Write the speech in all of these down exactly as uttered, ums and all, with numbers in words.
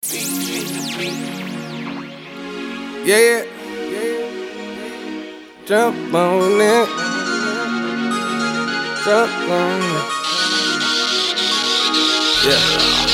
Yeah, yeah. Jump on it. Jump on it. Yeah.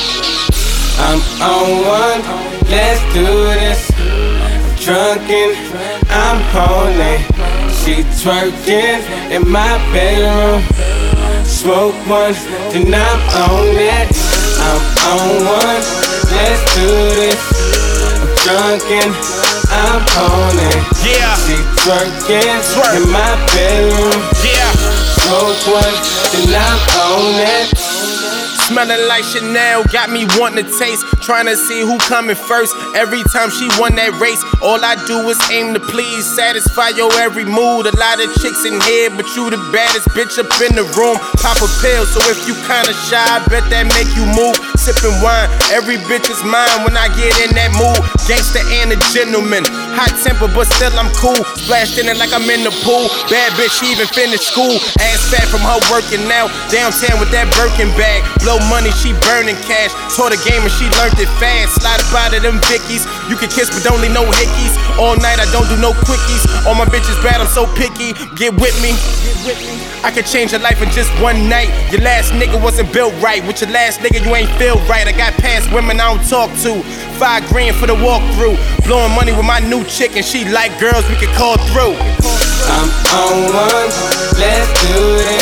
I'm on one, let's do this. I'm drunken, I'm horny. She twerking in my bedroom. Smoke one, then I'm on it. I'm on one, let's do this. I'm drunken, I'm horny. Yeah. She twerking Twerk. in my bedroom. Yeah. Smoke one, then I'm on it. Smelling like Chanel, got me wanting to taste. Trying to see who coming first. Every time she won that race, all I do is aim to please, satisfy your every mood. A lot of chicks in here, but you the baddest bitch up in the room. Pop a pill, so if you kinda shy, I bet that make you move. Sipping wine, every bitch is mine when I get in that mood. Gangster and a gentleman, hot temper, but still I'm cool. Splashed in it like I'm in the pool. Bad bitch, she even finished school. Ass fat from her working out downtown with that Birkin bag. Blow money, she burning cash. Taught the game and she learned it fast. Slide up out of them Vickies. You can kiss but don't leave no hickeys. All night I don't do no quickies. All my bitches bad, I'm so picky. Get with me. I could change your life in just one night. Your last nigga wasn't built right. With your last nigga you ain't feel right. I got past women I don't talk to. Five grand for the walkthrough. Blowing money with my new chick and she like girls we can call through. I'm on one, let's do this.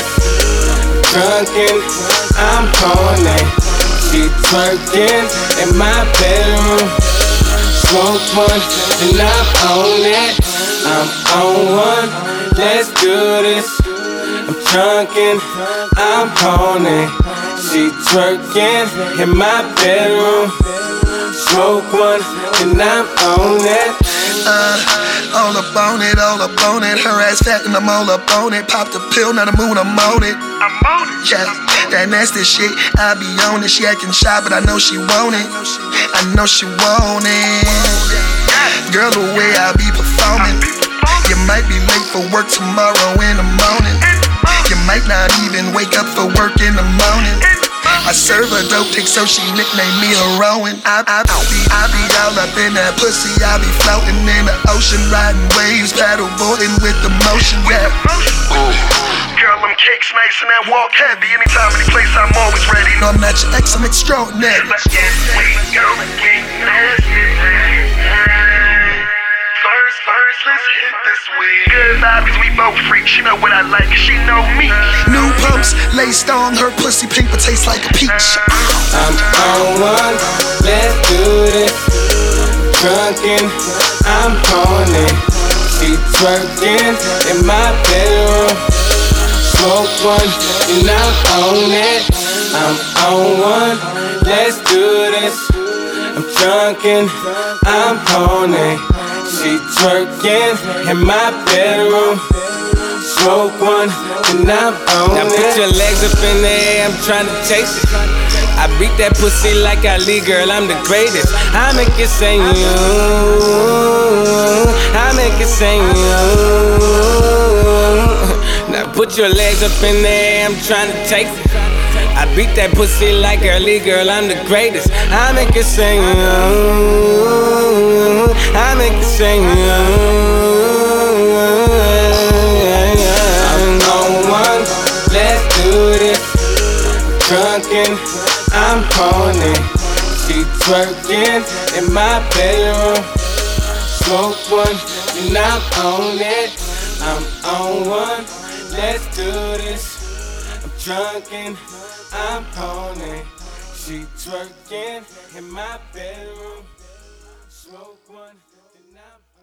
Drunken, I'm horny. She twerking in my bedroom. Smoke one, then I'm on it. I'm on one, let's do this. I'm drunken, I'm horny. She twerking in my bedroom. Smoke one, then I'm on it. Uh, all up on it, all up on it. Her ass fat and I'm all up on it. Pop the pill, now the moon, I'm on it. I'm on it. Yeah, that nasty shit, I be on it. She acting shy, but I know she want it. I know she want it. Girl, the way I be performing, you might be late for work tomorrow in the morning. You might not even wake up for work in the morning. I serve a dope dick, so she nicknamed me a Rowan. I, I, I, be, I be all up in that pussy. I be floating in the ocean, riding waves, paddle boarding with the motion, yeah. Girl, them cakes nice and that walk heavy. Anytime, any place, I'm always ready. No, I'm not your ex, I'm extraordinary. Let's get sweet, girl, and get nasty. First, first, let's hit this weed. Good vibe, cause we both freaks. She know what I like, she know me. New pumps, laced on, her pussy pink but tastes like a peach. I'm on one, let's do this. Drunken, I'm horny. She twerking in my bedroom. Smoke one, and I'm on it. I'm on one, let's do this. I'm drunken, I'm horny. She twerking in my bedroom. Smoke one, and I'm on it. Now put your legs up in the air, I'm tryna taste it. I beat that pussy like Ali, girl, I'm the greatest. I make it sing you. I make it sing you. Now put your legs up in the air, I'm tryna taste it. I beat that pussy like Ali, girl, I'm the greatest. I make it sing you. I make it sing you. I'm on one, let's do this. Drunken, I'm horny. She twerking in my bedroom. Smoke one, and I'm on it. I'm on one, let's do this. I'm drunken, I'm horny. She twerking in my bedroom. Smoke one, then I'm